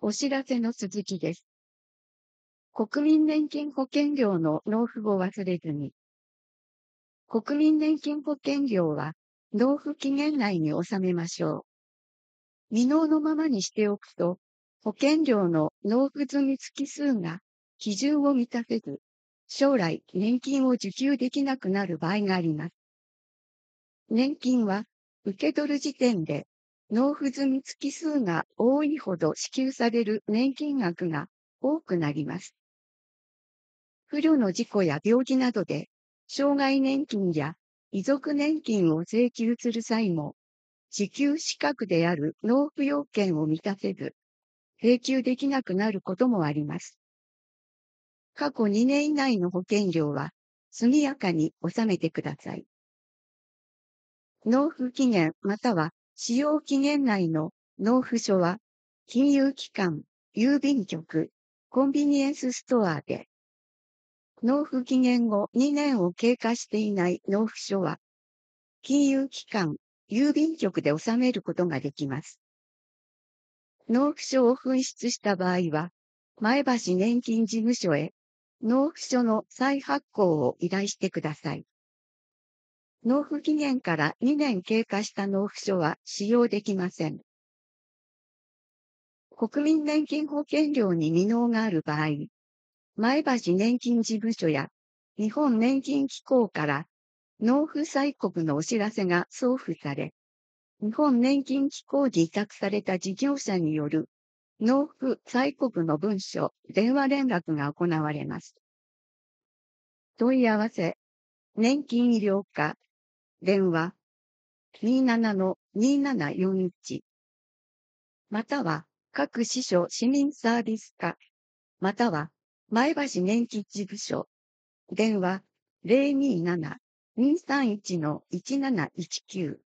お知らせの続きです。国民年金保険料の納付を忘れずに。国民年金保険料は納付期限内に納めましょう。未納のままにしておくと、保険料の納付済み月数が基準を満たせず、将来年金を受給できなくなる場合があります。年金は受け取る時点で納付済み月数が多いほど支給される年金額が多くなります。不慮の事故や病気などで障害年金や遺族年金を請求する際も、受給資格である納付要件を満たせず、請求できなくなることもあります。過去2年以内の保険料は速やかに納めてください。納付期限または使用期限内の納付書は、金融機関、郵便局、コンビニエンスストアで、納付期限後2年を経過していない納付書は、金融機関、郵便局で納めることができます。納付書を紛失した場合は、前橋年金事務所へ納付書の再発行を依頼してください。納付期限から2年経過した納付書は使用できません。国民年金保険料に未納がある場合、前橋年金事務所や日本年金機構から納付催告のお知らせが送付され、日本年金機構に委託された事業者による納付催告の文書、電話連絡が行われます。問い合わせ、年金医療課、電話、27-2741、または各支所市民サービス課、または前橋年金事務所、電話027-231-1719。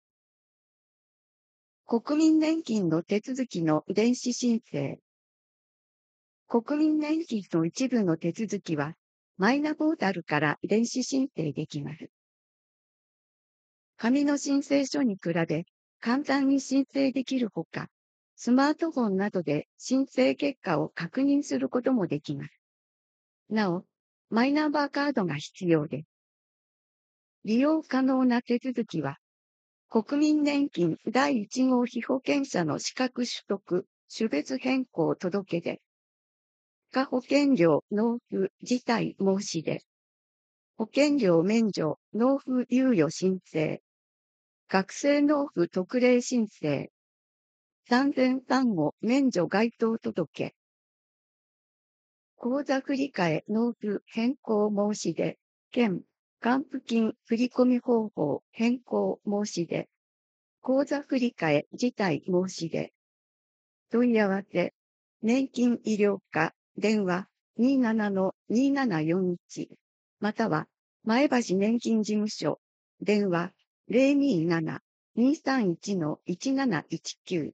国民年金の手続きの電子申請。国民年金の一部の手続きは、マイナポータルから電子申請できます。紙の申請書に比べ、簡単に申請できるほか、スマートフォンなどで申請結果を確認することもできます。なお、マイナンバーカードが必要です。利用可能な手続きは、国民年金第1号被保険者の資格取得、種別変更届出、加保険料納付辞退申し出、保険料免除納付猶予申請、学生納付特例申請、産前産後免除該当届、口座振替納付変更申し出、兼還付金振込方法変更申し出、口座振替辞退申し出、問い合わせ、年金医療課、電話27-2741、または前橋年金事務所、電話027-231-1719。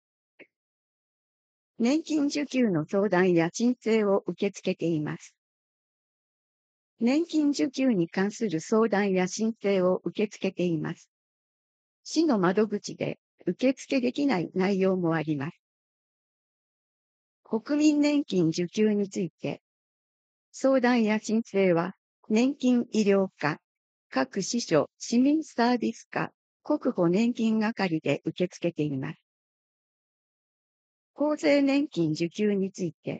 年金受給の相談や申請を受け付けています。年金受給に関する相談や申請を受け付けています。市の窓口で受付できない内容もあります。国民年金受給について、相談や申請は年金医療課、各支所市民サービス課、国保年金係で受け付けています。厚生年金受給について、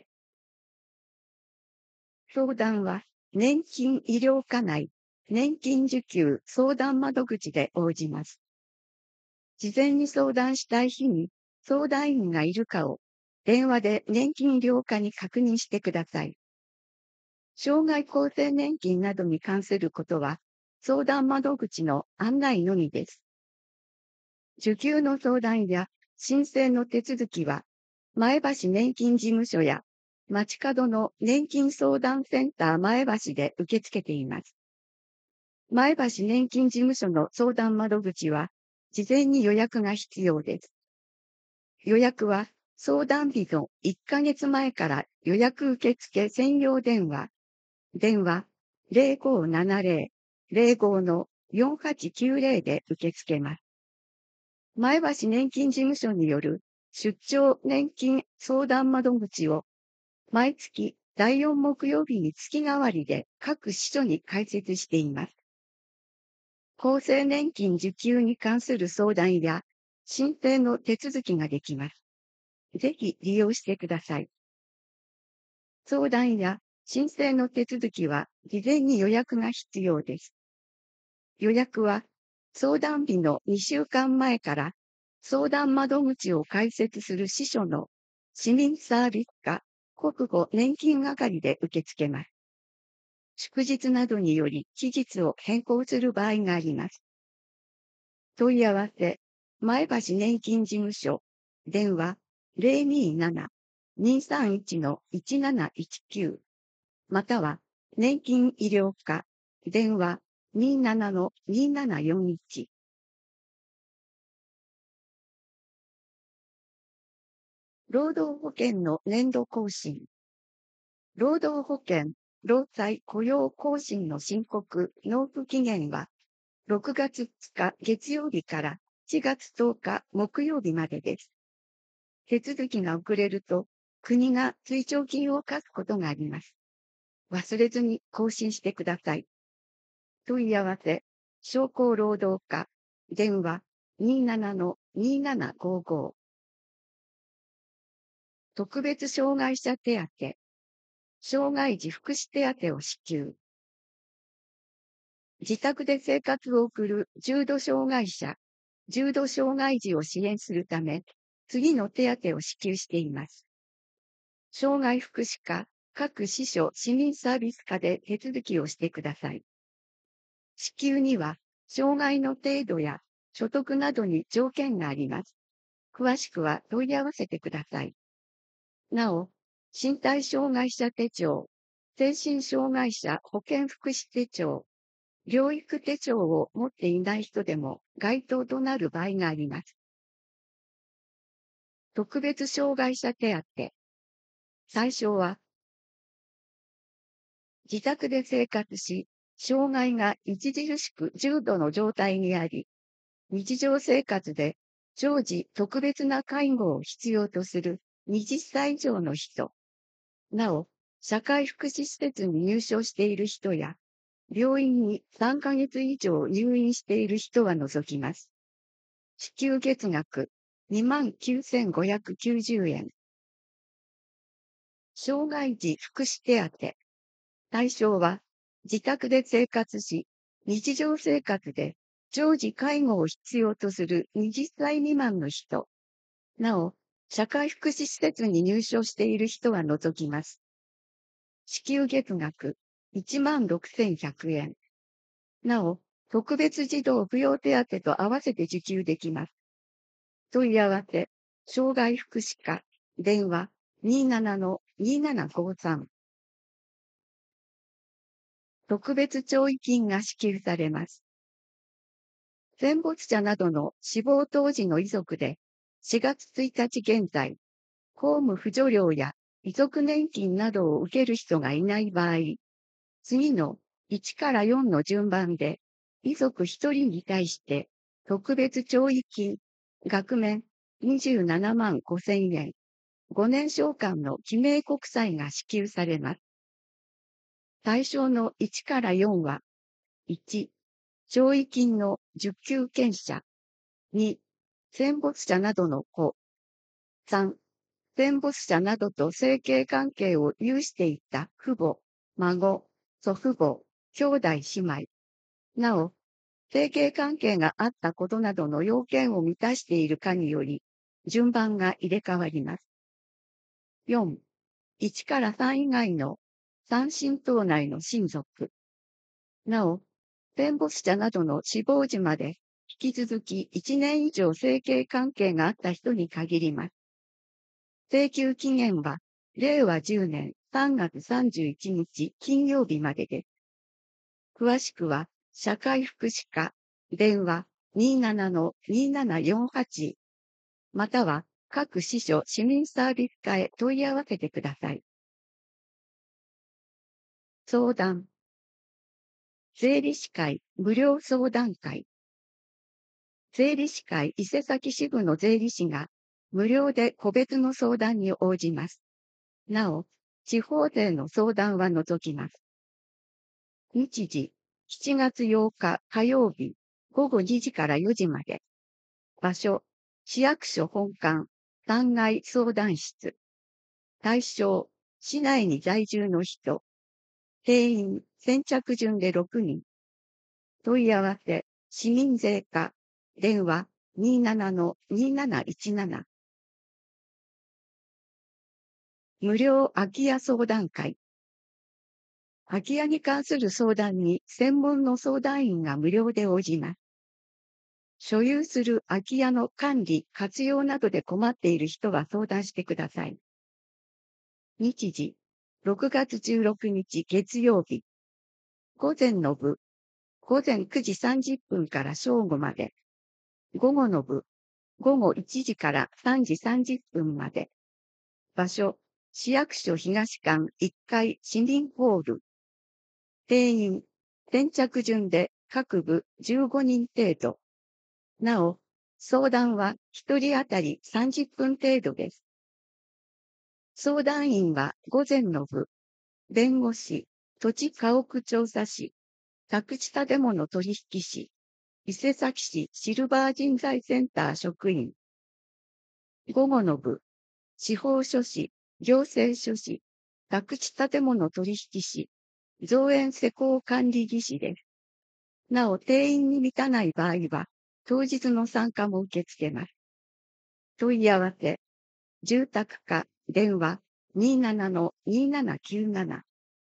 相談は年金医療課内年金受給相談窓口で応じます。事前に相談したい日に相談員がいるかを電話で年金医療課に確認してください。障害厚生年金などに関することは相談窓口の案内のみです。受給の相談や申請の手続きは前橋年金事務所や街角の年金相談センター前橋で受け付けています。前橋年金事務所の相談窓口は事前に予約が必要です。予約は相談日の1ヶ月前から予約受付専用電話0570-05-4890で受け付けます。前橋年金事務所による出張年金相談窓口を毎月第4木曜日に月替わりで各支所に開設しています。厚生年金受給に関する相談や申請の手続きができます。ぜひ利用してください。相談や申請の手続きは事前に予約が必要です。予約は相談日の2週間前から相談窓口を開設する支所の市民サービス課国庫年金係で受け付けます。祝日などにより期日を変更する場合があります。問い合わせ、前橋年金事務所、電話027-231-1719、または年金医療課、電話27-2741。労働保険の年度更新。労働保険、労災雇用更新の申告、納付期限は、6月2日月曜日から4月10日木曜日までです。手続きが遅れると、国が追徴金を課すことがあります。忘れずに更新してください。問い合わせ、商工労働課、電話27-2755。特別障害者手当、障害児福祉手当を支給。自宅で生活を送る重度障害者、重度障害児を支援するため、次の手当を支給しています。障害福祉課、各支所市民サービス課で手続きをしてください。支給には、障害の程度や所得などに条件があります。詳しくは問い合わせてください。なお、身体障害者手帳、精神障害者保健福祉手帳、療育手帳を持っていない人でも該当となる場合があります。特別障害者手当。対象は、自宅で生活し、障害が著しく重度の状態にあり、日常生活で常時特別な介護を必要とする20歳以上の人、なお、社会福祉施設に入所している人や、病院に3ヶ月以上入院している人は除きます。支給月額29,590円。障害児福祉手当。対象は、自宅で生活し、日常生活で常時介護を必要とする20歳未満の人。なお、社会福祉施設に入所している人は除きます。支給月額16,100円。なお、特別児童扶養手当と合わせて受給できます。問い合わせ、障害福祉課、電話27-2753。特別弔慰金が支給されます。戦没者などの死亡当時の遺族で、4月1日現在、公務扶助料や遺族年金などを受ける人がいない場合、次の1から4の順番で、遺族1人に対して特別弔慰金、額面27万5,000円、5年償還の記名国債が支給されます。対象の1から4は、1、弔慰金の受給権者、2、戦没者などの子、3、戦没者などと生計関係を有していた父母、孫、祖父母、兄弟姉妹。なお、生計関係があったことなどの要件を満たしているかにより、順番が入れ替わります。4、1から3以外の三親等内の親族。なお、戦没者などの死亡時まで引き続き1年以上生計関係があった人に限ります。請求期限は令和10年3月31日金曜日までです。詳しくは社会福祉課電話27-2748または各支所市民サービス課へ問い合わせてください。相談。税理士会無料相談会。税理士会伊勢崎支部の税理士が無料で個別の相談に応じます。なお、地方税の相談は除きます。日時、7月8日火曜日、午後2時から4時まで。場所、市役所本館、3階相談室。対象、市内に在住の人。定員、先着順で6人。問い合わせ、市民税課、電話27-2717。無料空き家相談会。空き家に関する相談に専門の相談員が無料で応じます。所有する空き家の管理、活用などで困っている人は相談してください。日時、6月16日月曜日。午前の部、午前9時30分から正午まで。午後の部、午後1時から3時30分まで。場所、市役所東館1階市民ホール。定員、先着順で各部15人程度。なお、相談は1人当たり30分程度です。相談員は午前の部、弁護士、土地家屋調査士、宅地建物取引士、伊勢崎市シルバー人材センター職員。午後の部、司法書士、行政書士、宅地建物取引士、造園施工管理技師です。なお、定員に満たない場合は、当日の参加も受け付けます。問い合わせ、住宅課、電話27-2797。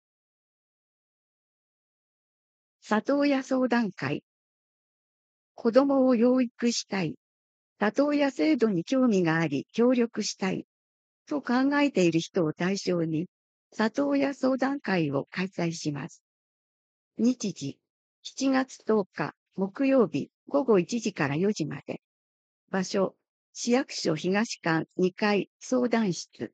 里親相談会。子供を養育したい。里親制度に興味があり、協力したい。と考えている人を対象に、里親相談会を開催します。日時、7月10日、木曜日、午後1時から4時まで。場所、市役所東館2階相談室。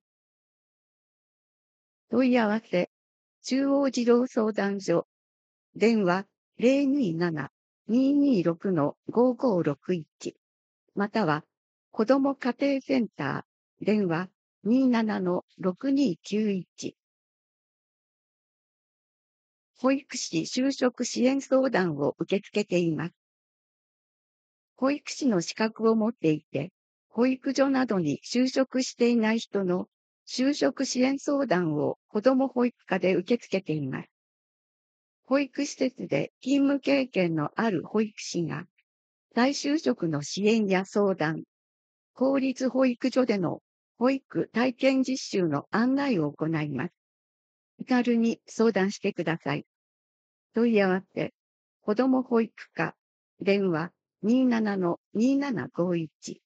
問い合わせ、中央児童相談所。電話027-226-5561。または、子ども家庭センター。電話27-6291。保育士就職支援相談を受け付けています。保育士の資格を持っていて、保育所などに就職していない人の就職支援相談を子ども保育課で受け付けています。保育施設で勤務経験のある保育士が、再就職の支援や相談、公立保育所での保育体験実習の案内を行います。気軽に相談してください。問い合わせ、子ども保育課、電話27-2751。